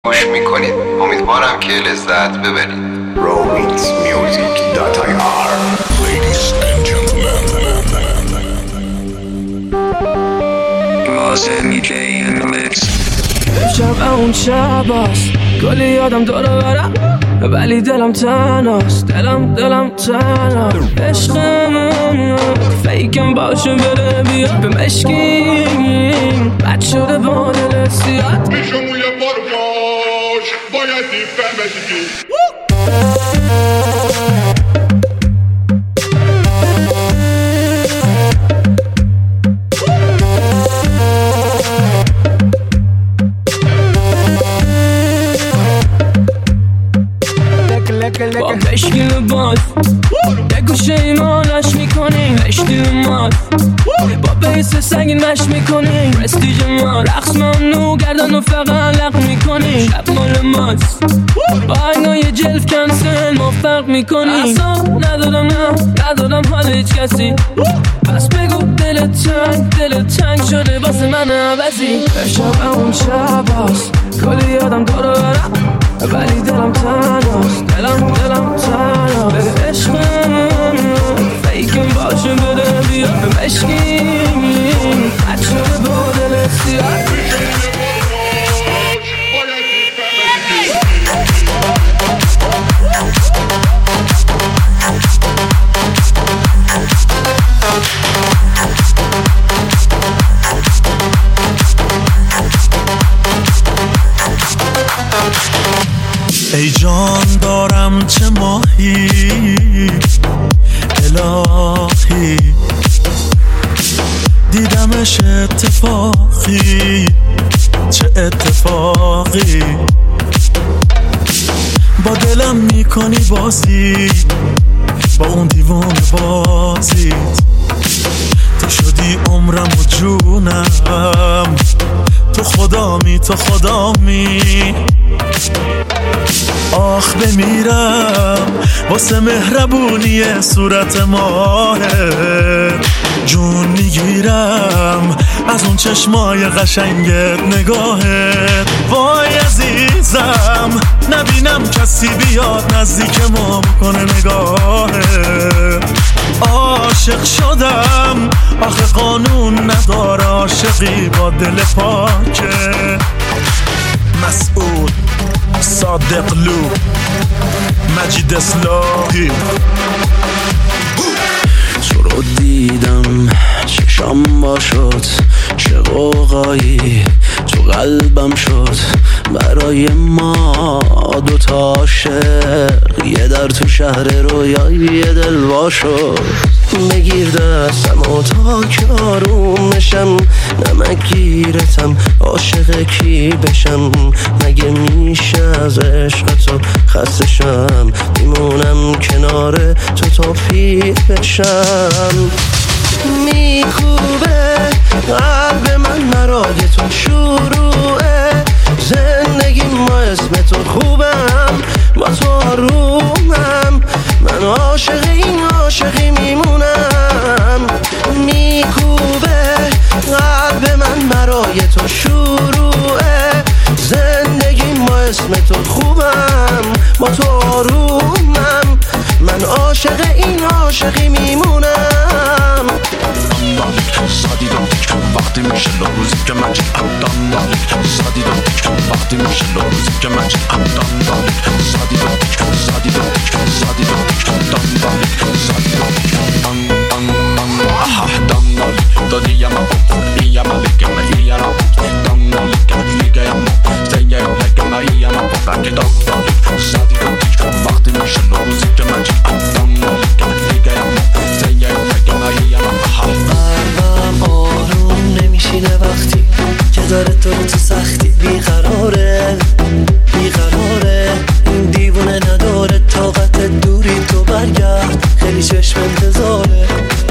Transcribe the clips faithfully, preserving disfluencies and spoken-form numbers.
گوش میکنید. امیدوارم که لذت ببرید. Romix Music دات آی آر Ladies and gentlemen, Mozzie in the mix. شب اون شباست کلی یادم داره برم ولی دلم تنهاست، دلم دلم تنهاست. عشقم فیکم باشه بره بیا به مشکیم بد شده با دل سیاد میشه موی بارباش باید دیفن بشیدی. با مشکی لباس یه گوشه ایمانش میکنیم اشتی ماست با بیس سنگین مش میکنیم پرستیج ما رقص ممنوع گردن و فقط لق میکنیم شب مال ماست با اگنای جلف کنسل ما فرق میکنیم اصلا ندارم نه ندارم حال هیچ کسی پس بگو دل تنگ دل تنگ شده واسه من عوضی. شب اون شباست کلی یادم داره برم ولی دلم تنهاست، دلم دلم تنهاست. بده عشقم فیکم باشه بده بیا به مشکیم بد شده با دل سیاد ای جان دارم چه ماهی الهی دیدمش اتفاقی چه اتفاقی با دلم میکنی بازی با اون دیوون بازیت تو شدی عمرم و جونم تو خدامی تو خدامی آخ بمیرم واسه مهربونی صورت ماهه جون میگیرم از اون چشمای قشنگت نگاهت وای عزیزم نبینم کسی بیاد نزدیک ما بکنه نگاهه عاشق شدم آخه قانون نداره عاشقی با دل پاکه مسعود صادق لو مجید اصلاحی تو رو دیدم چشام با شد چه قوقایی تو قلبم شد برای ما دوتا عاشق یه در تو شهر رویایی دل وا شد بگیر دستم و تا که آروم نشم نمگیرتم عاشق کی بشم مگه میشه از عشق تو خسته شم میمونم کنار تو تا پیر بشم میکوبه قلب من مرای تو شروعه زندگی ما اسم تو خوبم با تو آرومم من عاشق این عاشقی میمونم میکوبه قلب من برای تو شروعه زندگی ما اسم تو خوبم با تو آرومم من عاشق این عاشقی میمونم سادی دم تک وقتی میشه روزی که من چه ادام دارک سادی دم تک وقتی میشه روزی که من چه ادام دارک سادی دم تک سادی دم تک سادی دم تک دام دارک سادی دم تک دام دام دام آها دام دارک دادی یا ما ای یا ما لیک ما ای یا ما دام دارک لیک یا ما زنگ یا لیک ما ای یا ما فقط دام دارک سادی دم تک وقتی میشه روزی که من چه ادام دارک لیک یا ما زنگ یا لیک ما ای یا ما قلبم آروم نمیشینه وقتی که داره تو رو تو سختی بیقراره بیقراره این دیوونه نداره طاقت دوری تو برگرد خیلی چشم انتظاره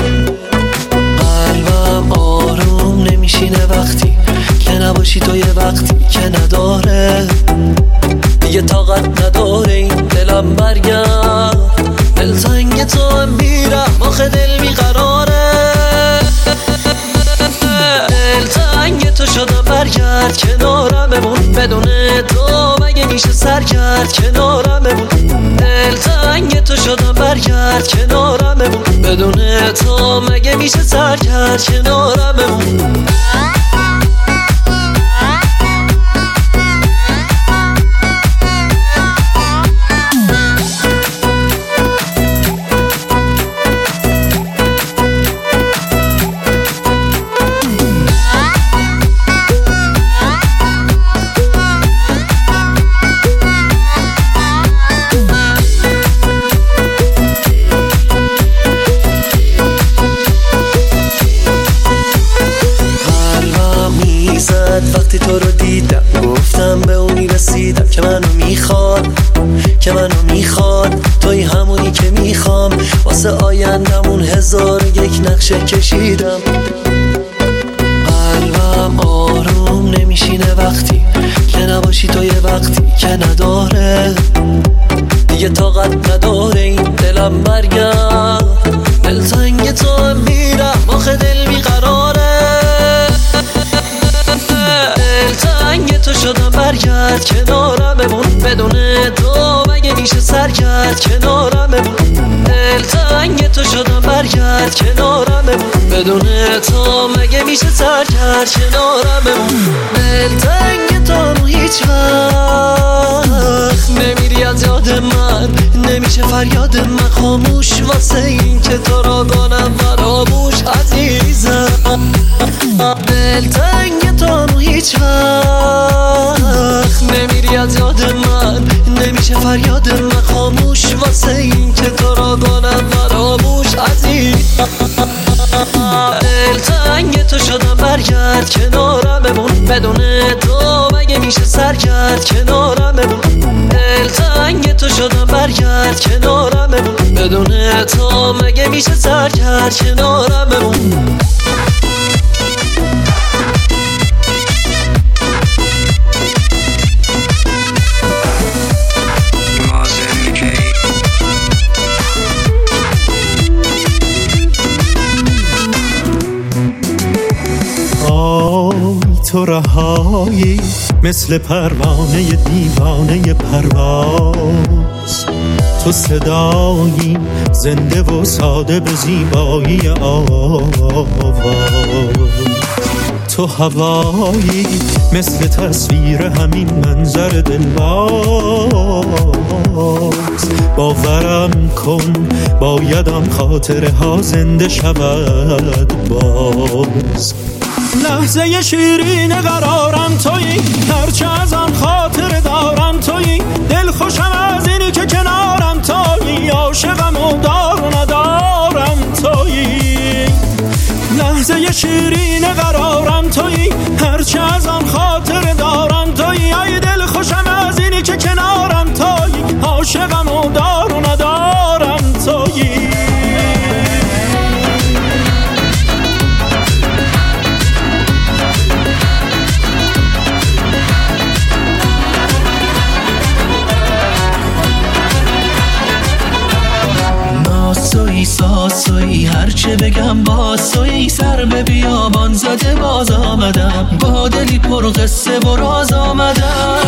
قلبم آروم نمیشینه وقتی که نباشی تو یه وقتی که نداره دیگه طاقت نداره این دلم برگرد دلتنگ تو هم میرم آخه دل بیقراره دلتنگ تو شدم برگرد کنارم بمون بدون تو میشه سرگرد کنارم بمون، دلتنگ تو شدم برگرد کنارم بمون، بدون تو مگه میشه سرگرد کنارم بمون. وقتی تو رو دیدم گفتم به اونی رسیدم که منو میخواد، که منو میخواد، توی همونی که میخوام، واسه آیندمون هزار یک نقشه کشیدم. قلبم آروم نمیشینه وقتی که نباشی، تو یه وقتی که نداره دیگه طاقت نداره این دلم مرگم، دلتنگ تو میرم آخه دل بیقراره، دلتنگ تو شدم برگرد کنارم بمون، بدون تو مگه میشه سرگرد کنارم بمون، دلتنگ تو شدم برگرد کنارم بمون، بدون تو مگه میشه سرگرد کنارم بمون، دلتنگ تو هیچ وقت نمیری از یاد من، نمیشه فریاد من خاموش واسه این که تو را کنم فراموش عزیزم، دلتنگ تو هیچ وقت نمیری از یاد من، نمیشه فریاد من خاموش واسه این که تو را کنم فراموش عزیزم، دلتنگ تو شدم برگرد کنارم بمون، بدون تو مگه میشه سرگرد کنارم بمون، دلتنگ تو شدم برگرد کنارم بمون، بدون تو مگه میشه سرگرد کنارم بمون. تو رهایی مثل پروانه دیوانه پرواز، تو صدایی زنده و ساده به زیبایی آواز، تو هوایی مثل تصویر همین منظر دلباز، باورم کن بایدم خاطره ها زنده شود باز، لحظه شیرین قرارم تویی، هرچه ازم خاطر دارم تویی، دل خوشم از اینی که کنارم تویی، عاشقم و دار و ندارم تویی، لحظه شیرین قرارم تویی، هرچه ازم خاطر دارم تویی، ای دل خوشم از اینی که کنارم تویی، عاشقم و دار و ندارم تویی. سوی ساسوی هرچه بگم با سوی، سر به بیابان زده باز آمدم، با دلی پر قصه و راز آمدم،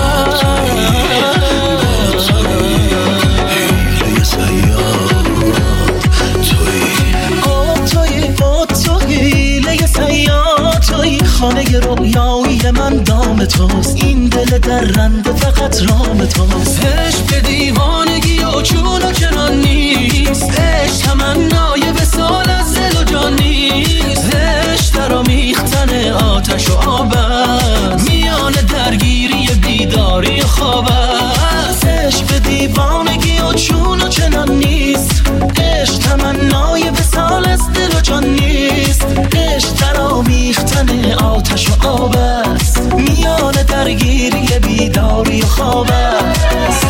حیله سیاد توی آ توی آ توی حیله سیاد توی، خانه رویایی من دام توست، این دل درنده فقط رام توست، عشق دیوانگی و چون و چنان نیست، عشق تمنای وصال از دل و جان نیست، عشق در آمیختن آتش و آب است، میان درگیری بیداری و خواب است، عشق دیوانگی و چون و چنان نیست، عشق تمنای وصال از دل و جان نیست، عشق در آمیختن آتش و آب است، میان درگیری بیداری و خواب است.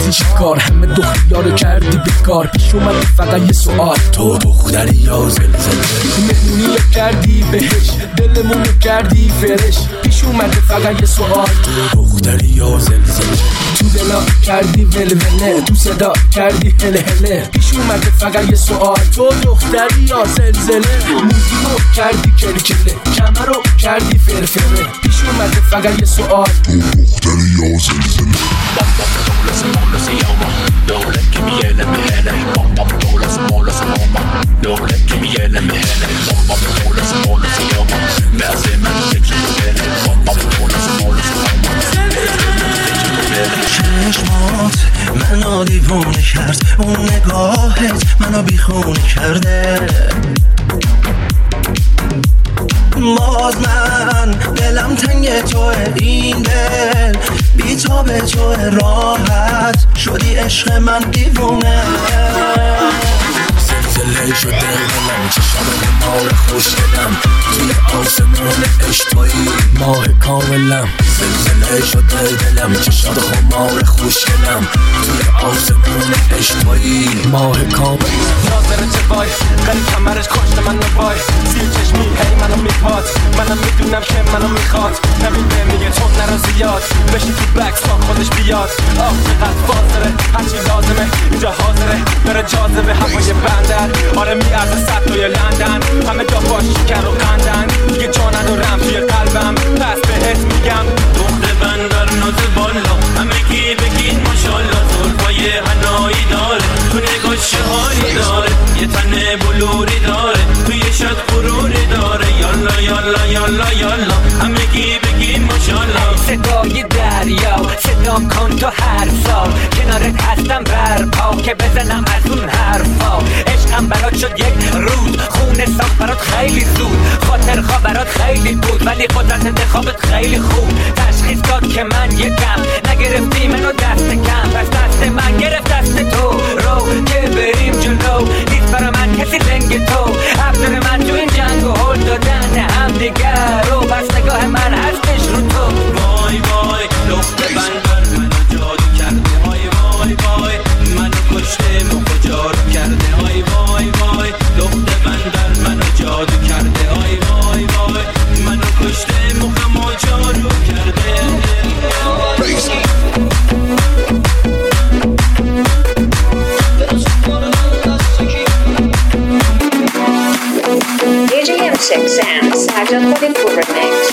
رفتی چی کار؟ همه دختیارو کردی بیکار. پیش اومد فقط یه سوال، تو دختری یا زلزله؟ مهمونی کردی بهش، دلمونو کردی فرش. پیش اومد فقط یه سوال، تو دختری یا زلزله؟ تو دلا کردی ولوله، تو صدا کردی هله هله. پیش اومد فقط یه سوال، تو دختری یا زلزله؟ موزیکو کردی کلکله، کمرو کردی فرفره. پیش اومد فقط یه سوال، تو دختری یا زلزله؟ Dålas, målas i jamma. Dålet kan vi gälla med henne. Bomba, dålas, målas i mamma. Dålet kan vi gälla med henne. Bomba, dålas, målas i jamma. Med semmen och sex på henne. Bomba, dålas, målas i mamma. چشمات منو دیوونه کرد، اون نگاهت منو بیخونه کرده. باز من دلم تنگ توه، این دل بی تا به توه، راحت شدی عشق من دیوونه. زلزله شده دلم، چشم مار خوش دلم، توی آسمون عشق تویی ماه کاملم. زلزله شده دلم، چشم مار خوش دلم، توی آسمون عشق تویی ماه کاملم. ناظر جوای قلب کمرش کشت من نبای، زیر چشمی هی منو میپاد، منم میدونم که منو میخواد. نبین به میگه تو نرو زیاد، بشی تو بکس تا خودش بیاد. آه چقدر فاصله، هرچی لازمه اینجا حاضره، داره جاذبه هوای بندن. آره میارزه صد توی لندن، همه جا باش شکر و قندن. دیگه جا ندارم توی قلبم، پس بهت میگم دخت بندر ناز بالا، همه کی بگین ماشالله. زلفای حنایی داره، تو نگاش حالی داره، یه تن بلوری داره، توی شد غروری داره. یالا یالا یالا یالا، همه کی بگین ماشالله. صدای دریا صدام کن تو هر سال، کنارت هستم برپا که بزنم از اون حرفا. عشقم برات شد یک رود، خونه ساخت برات خیلی زود. خاطرخواه برات خیلی بود، ولی قدرت انتخابت خیلی خوب. تشخیص داد که من یکم نگرفتی منو دست کم، پس دست من گرفت دست تو. رو که بریم جلو، نیست برا من کسی لنگ تو. ابزار من تو این جنگ و هل دادن هم دیگر رو، بس نگاه من هستش رو تو. وای وای دخت بندر منو جادو کرده، های وای وای منو کشته مخو جارو کرده. های وای وای دخت بندر منو جادو کرده، های وای وای منو کشته مخمو جارو کرده. D J M six Sam Sajan forty-four Remix.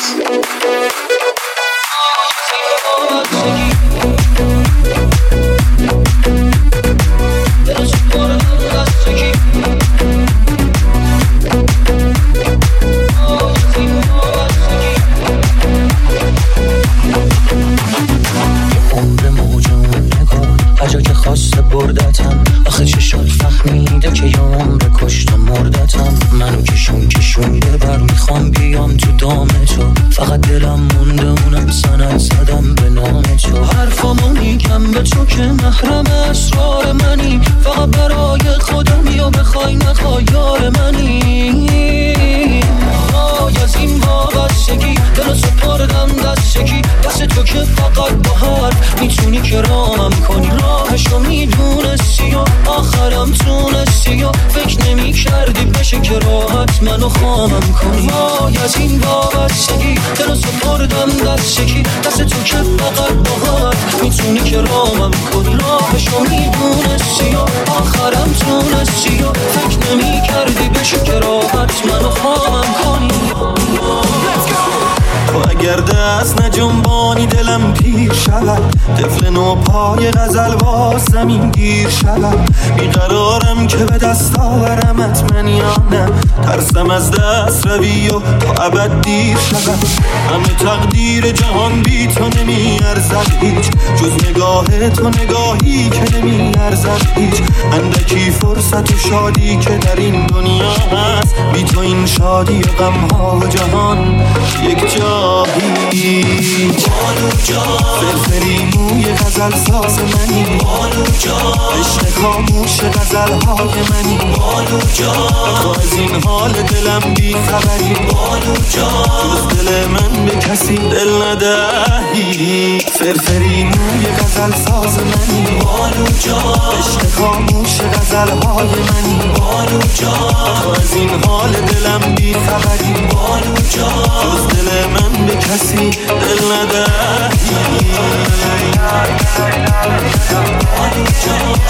بردتم آخه چشات فهمیده که یه عمر کشت و مردتم. منو کشون کشون ببر، میخوام بیام تو دام تو. فقط دلم مونده اونم سند زدم به نام تو. حرفامو میگم به تو که محرم اسرار منی، فقط برای خودم یا بخوای نخوای یار منی. آی از این وابستگی دلو سپردم دستگی، دست تو که فقط با حرف میتونی که رامم کنی. راهشو میدونستی و آخرم تونستی و فکر نمی کردی بشه که راحت منو خامم کنی. وای از این وابستگی دلو سپردم دستگی، دست تو که فقط با حرف میتونی که رامم کنی. راهشو میدونستی و آخرم تونستی و فکر نمی کردی بشه که راحت منو خامم کنی. و اگر دست نجنبانی دلم پیر شود، طفل نو پای غزل با زمین گیر شود. بیقرارم که به دست آورمت من یا نه، ترسم از دست روی و تا ابد دیر شود. همه تقدیر جهان بی تو نمی ارزد هیچ، جز نگاه تو نگاهی که نمی ارزد ازت هیچ اندکی فرصت و شادی که در این دنیا هست. بی تو این شادی و غمها و جهان یک جایی. بانو جان فرفری موی غزل ساز منی، بانو جان عشق خاموش غزلهای منی، بانو جان تو از این حال دلم بی خبری، بانو جان جز دل من به کسی دل ندهی. فرفری موی غزل ساز منی، بانو جان عشق خاموش غزلهای منی، بانو جان تو از این حال دلم بی خبری، بانو جان جز دل من به کسی دل ندهی. بانو جان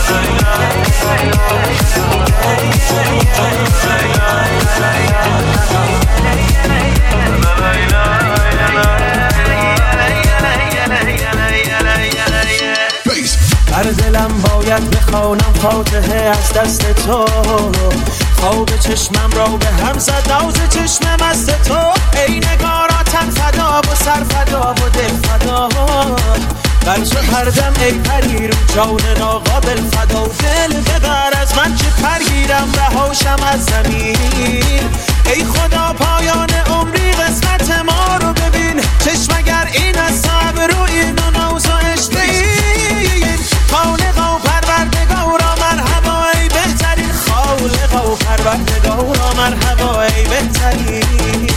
بر دلم باید بخوانم فاتحه از دست تو، خواب چشمم را به هم زد ناز چشم مست تو. ای نگارا تن فدا و سر فدا و دل فدا، بر تو پردم ای پری رو جان ناقابل فدا. دل ببر از من که پرگیرم رهاشم از زمین. ای خدا پایان عمری قسمت ما رو ببین، چشم اگر این از صعب رو این و نوز و اشتین. خالقا و پروردگارا مرحبا ای بهترین، خالقا و پروردگارا مرحبا ای بهترین.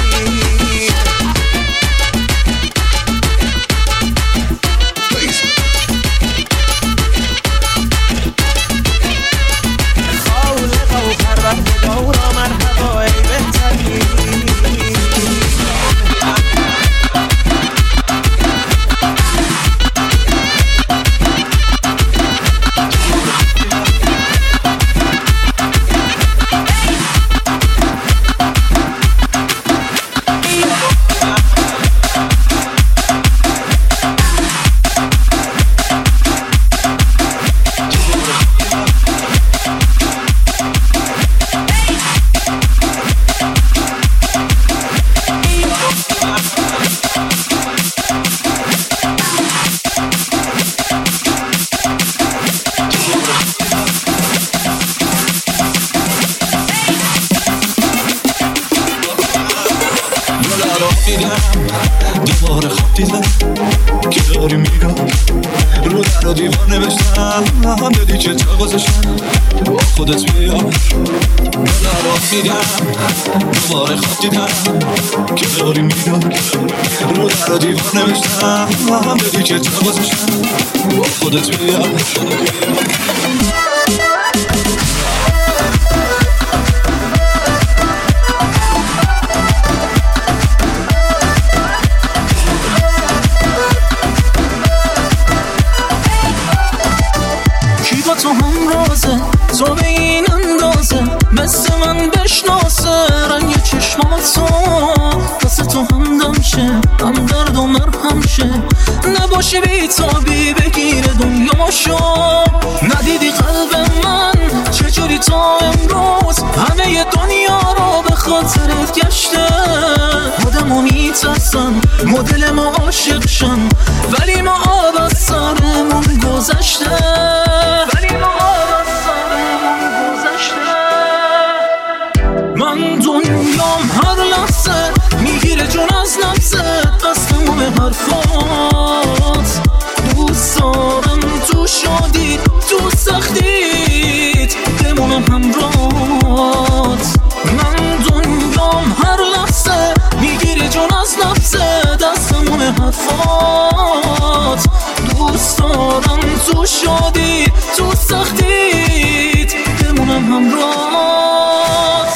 خالقا و پروردگارا مرحبا ای بهترین. دوباره خواب دیدم که داری میگم رو در و دیوار نوشتم هم بدی که جا گذاشتم با خودت بیار. رو در و میگم دوباره خواب دیدم که داری میگم رو در و دیوار نوشتم هم بدی که جا گذاشتم با خودت بیار. تو هم رازه تو به این اندازه مثل من بشناسه رنگ چشماتو واسه تو هم دمشه هم درد و مرهم شه. نباشی بی تابی بگیره دنیاشو، ندیدی قلب من چجوری تا امروز همه دنیا رو به خاطرت گشته. آدمو میترسن مدل ما عاشق شن ولی ما آب از سرمون گذشته، ولی ما آب از سرمون گذشته. من دنیام هر لحظه میگیره جون از نفست، از تموم حرفات دوست دارم تو شادی تو سختیت بمونم همراهات. من دنیام هر لحظه میگیره جون از نفست، از تموم حرفات دوست دارم تو شادی تو سختیت بمونم همراهات.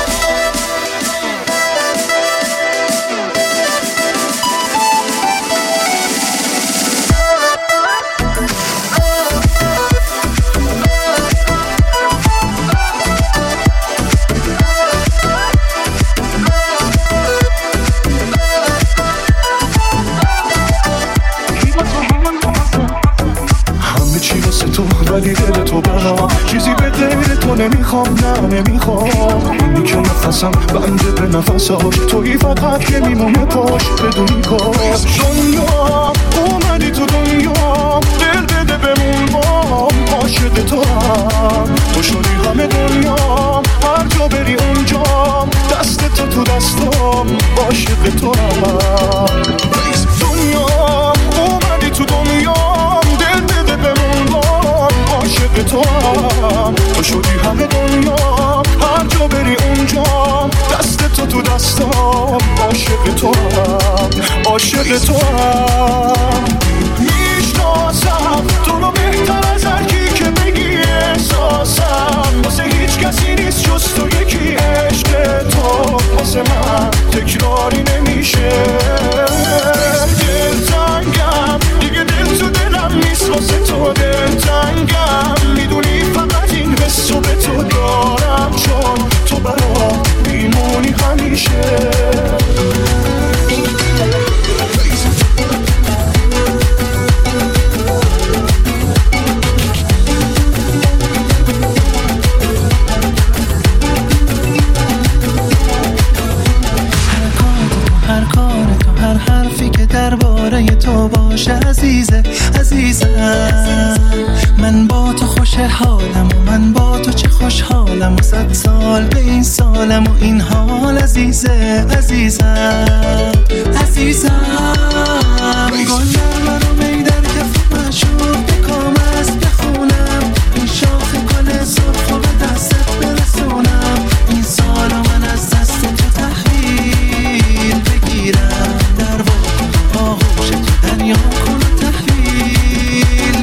ولی دل تو برام چیزی به غیر تو نمیخوام، نه نمیخوام. اینی که نفسم بنده به نفساش تویی فقط که میمونه پاش بدونی کاش. دنیا اومدی تو دنیا دل بده بمون بام، عاشق تو هم عاشق تو هم میشناسم تو رو بهتر از هر کی که بگی احساسم واسه هیچ کسی نیست جز تو یکی عشق تو واسه من تکراری نمیشه دلتنگم دیگه دل تو دلم نیست واسه تو دلتنگم میدونی فقط این حسو به تو دارم چون تو برام میمونی همیشه درباره تو باشه عزیزه عزیزم من با تو خوش حالم و من با تو چه خوشحالم و صد سال به این سالم و این حال عزیزه عزیزم عزیزم گلم منو می در کف مشروب بکام است بخونم این شاخ گل سرخ و به دستت برسونم این سال من از دست تو تحویل بگیرم در آغوش تو دریا کن و تحویل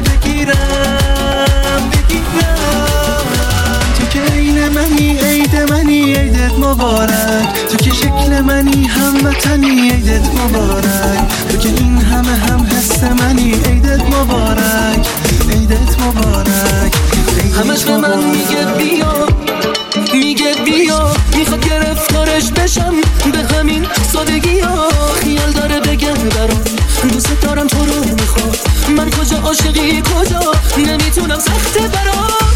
بگیرم بگیرم تو که عین منی عید منی عیدت مبارک تو که شکل منی هموطنی عیدت مبارک تو که این همه هم حس منی عیدت مبارک عیدت مبارک همش به من میگه بیا میگه بیا میخواد گرفتارش بشم به همین سادگی ها خیال داره بگه برام دوست دارم تو رو میخواد من کجا عاشقی کجا نمیتونم سخته برام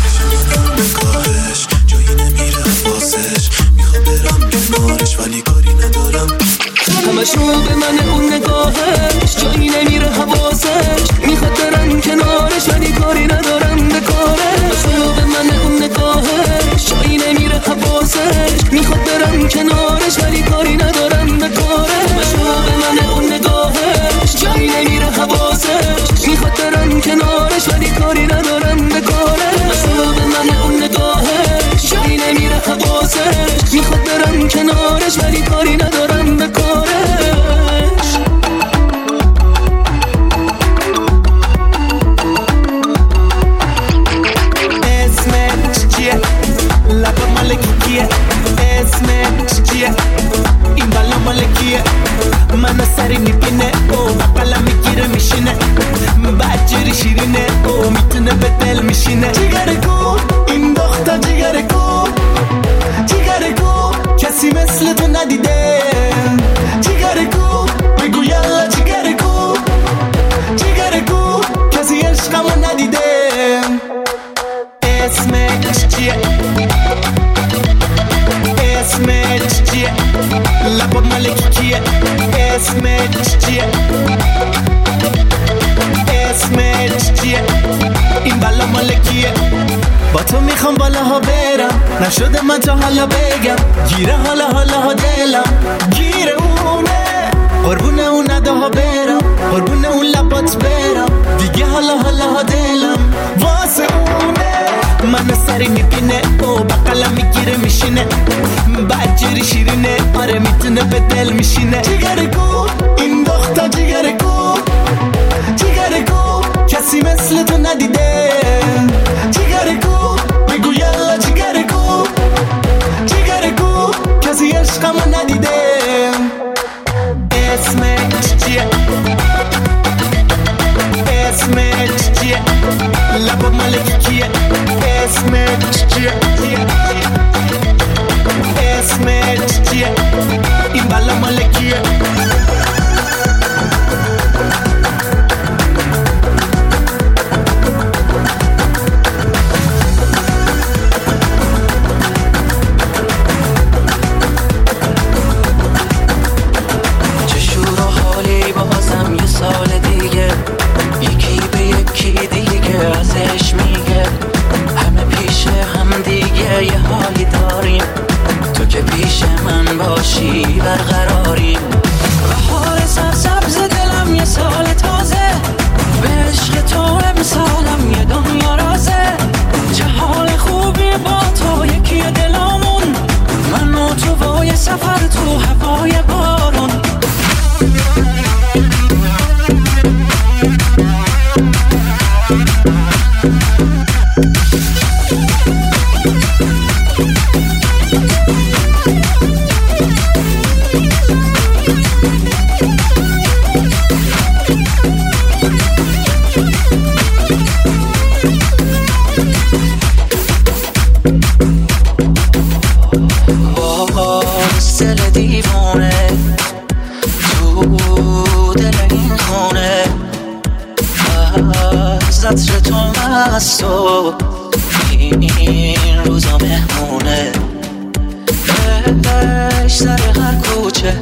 کارش جایی نمیره واسش میخواد برم کنارش ولی کاری ندارم همش رو به من اون نگاهش جایی نمیره حواسش میخواد برم کنارش ولی کاری ندارم به کارش رو به من اون نگاهش جایی نمیره حواسش میخواد برم کنارش ولی کاری ندارم به کارش رو به من اون نگاهش جایی نمیره حواسش میخواد برم کنارش ولی کاری ندارم به کارش رو به من اون نگاهش جایی نمیره حواسش میخواد برم کنارش ولی کاری ندارم به کارش اسمت چیه لبا مال کیه اسمت چیه این بالا مال کیه منو سری میبینه او بقلا میگیره میشینه بعد جری شیرینه او میتونه به دل میشینه جیگرگو این دختر جیگرگو جیگرگو کسی مثل تو ندیده جیگرگو بگو یالا جیگرگو جیگرگو کسی عشقمو ندیده اسمت چیه اسمت چیه لبا مالکی کیه اسمت چیه اسمت چیه این بالا مالکیه با تو میخوام بالاها برم نشده من تا حالا بگم گیره حالا حالا ها دلم گیره اونه قربون اون نداها برم قربون اون لبات برم دیگه حالا حالا ها دلم واسه اونه منو سری میبینه او بقلا میگیره میشینه بعد جری شیرینه آره میتونه به دل میشینه جیگرگو این دختر جیگرگو جیگرگو کسی مثل تو ندیده جیگرگو بگو یالا جیگرگو جیگرگو کسی عشقمو ندیده اسمت چیه اسمت چیه لبا مالکی کیه اسمت چیه اسمت چیه این بالا مالکیه از تو این روزا مهمونه بهش سر هر کوچه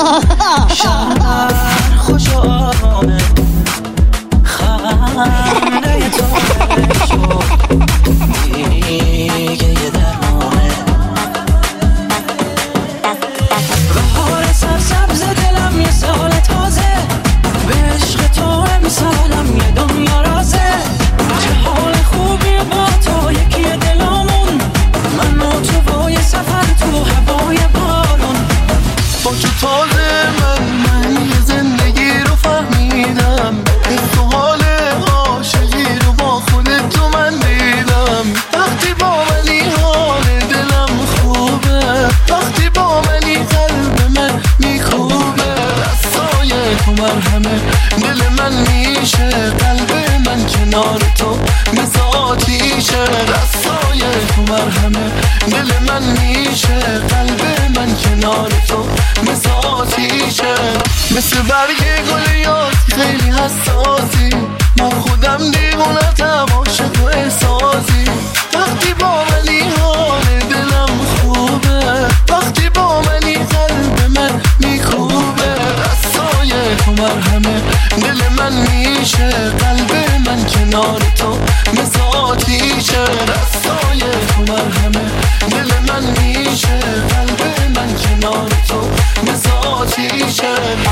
شهر خوش و آرامه خنده تو بشو دیگه یه درمانه بهار سرسبز دلم یه سال تازه به عشق تو امسالم یه دنیا رازه چه حال خوبی با تو یکی دلامون من و تو با یه سفر تو هوای بارون با تو تازه من من یه زندگی رو فهمیدم حس و حال عاشقی رو با خودت تو من دیدم وقتی با منی حال دلم خوبه وقتی با منی قلب من میکوبه دستای تو مرهمه دل من میشه قلب من کنار تو مثل آتیشه دستای تو مرهمه دل من میشه قلب من کنار تو مثل آتیشه مثل برگ گل یاسی خیلی حساسی من خودم دیوونتم عاشق و احساسی وقتی با منی حال دلم خوبه وقتی با منی قلب من میکوبه دستای تو مرهمه دل من میشه قلب من کنار تو مثل آتیشه دستای تو مرهمه دل من میشه قلب من کنار تو مثل آتیشه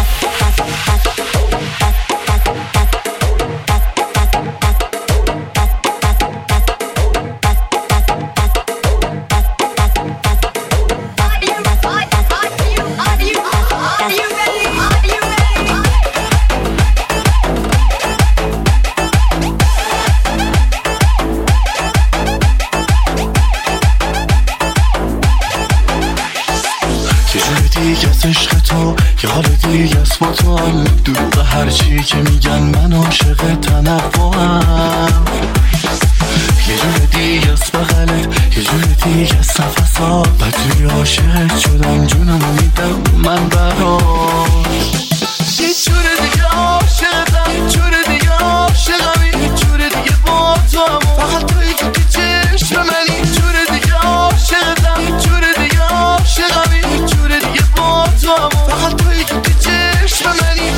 عشق تو یه حال دیگه است با تو هم دروغ هرچی که میگن من عاشق تنوعم یه جور دیگه است بغلت یه جور دیگه است نفسات و توی عاشق شدم جونمو میدم من برات یه جور دیگه عاشقم یه جور دیگه عاشقم یه جور دیگه با تو هم فقط توی که تو چشم منی یه جور دیگه عاشقم یه جور دیگه عاشقم یه جور دیگه با تو هم فقط توی که تو چشم منی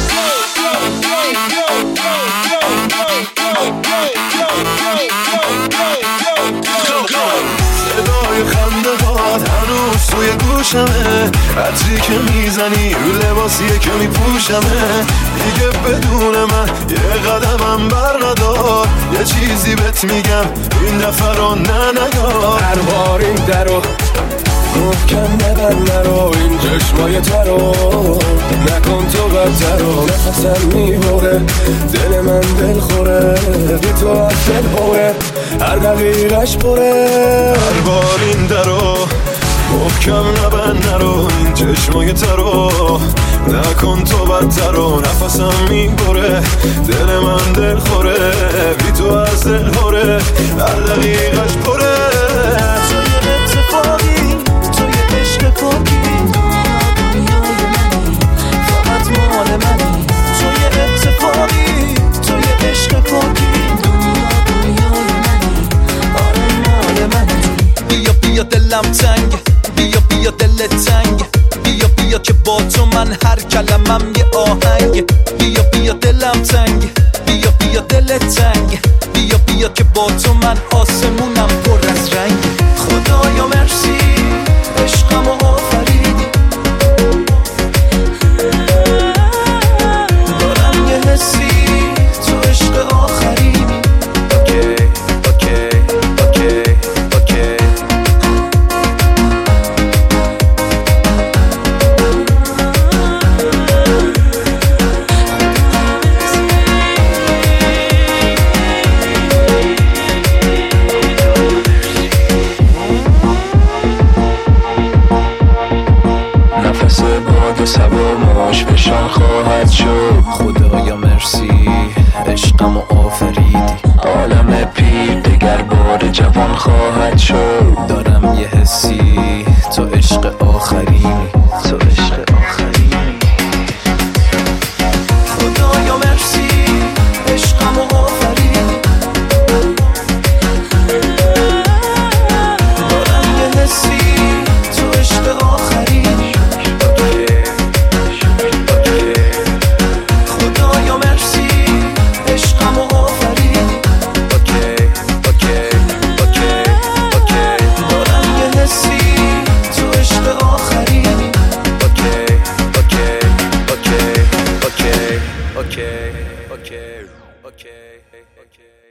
صدای خنده هات هنوز توی گوشمه عطری که میزنی رو لباسیه که میپوشمه دیگه بدون من یه قدمم بر ندار یه چیزی بهت میگم این دفعه رو نه نگار هر بار این درو محکم نبند نرو این چشمای ترو نکن تو بدترو نفسم میبره دل من دل خوره بی تو از دل بره هر دقیقش پره هر بار این درو محکم نبند نرو این چشمای ترو نکن تو بدترو نفسم میبره دل من دل خوره بی تو از دل خوره هر دقیقش پره تو یه اتفاقی تو یه عشق پاکی دنیای منی فقط مال منی تو یه اتفاقی تو یه عشق پاکی دنیا دنیای منی آره مال منی بیا بیا دلم تنگ بیا بیا دل تنگ بیا بیا که با تو من هر کلمم یه آهنگ بیا بیا دلم تنگ بیا بیا دل تنگ بیا بیا که با تو من آسمونم پر از رنگ خدایا مرسی عشقمو آفریدی دارم یه حسی تو عشق آخرینی اوکی اوکی اوکی اوکی اوکی اوکی